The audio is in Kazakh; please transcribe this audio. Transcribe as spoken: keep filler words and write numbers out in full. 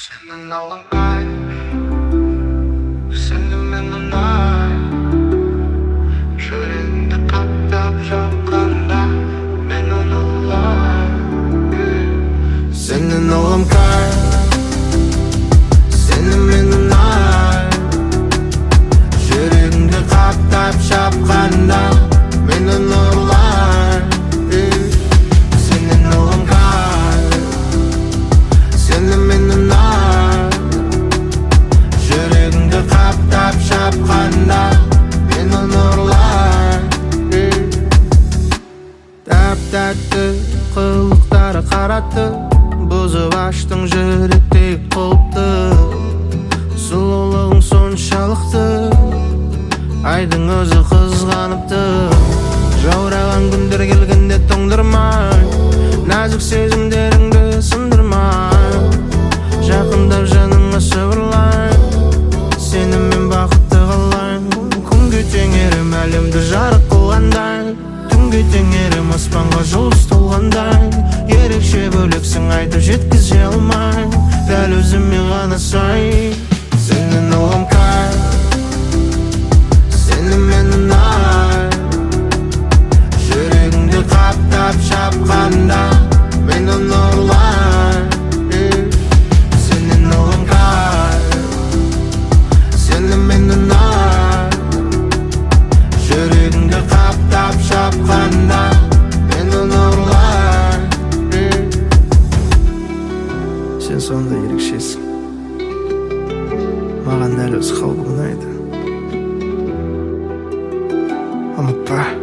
Senin alın kalp, senin benim ay. Yüreğimde kaptap çapkanda ben onunla. Senin alın kalp, senin benim ay. Yüreğimde kaptap çapkanda ben onunla. Senin alın kalp, senin benim ay. Yüreğimde kaptap çapkanda ben onunla. Tap-tatты қылықтары қаратты, бұзып аштың жүректегі құлыпты. Сұлулығың соншалықты, айдың өзі қызғаныпты. Жаураған күндер келгенде тоңдырмай, нәзік сезімдеріңді сындырмай, жақындап жаныңа сыбырлай, сенімен бақытты қалайын. Күнге теңерім әлемді жарық қылғандай, түнге теңерім аспанға жұлдыз толғандай. Ерекше бөлексің айтып жеткізе алмай, дәл өзіме ғана сай. Сенен алғам кайф, сені менің ай. Жүрегіңді қаптап шапқанда мен оны ұрлайын. Сенен алғам кайф, сені менің ай. Жүрегіңді қаптап шапқанда мен оны ұрлайын. Сен сондай ерекшесің, маған дәл осы қалпың ұнайды. Ұмытпа.